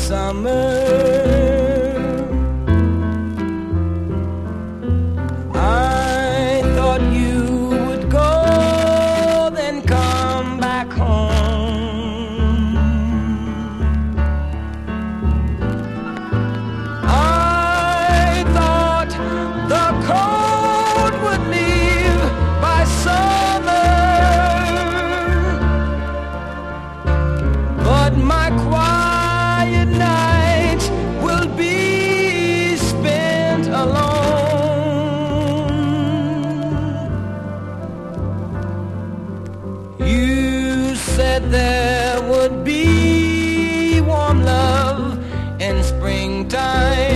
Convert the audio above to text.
summer. I thought you would go, then come back home. I thought the cold would leave by summer, but my quiet nights will be spent alone. You said there would be warm love in springtime.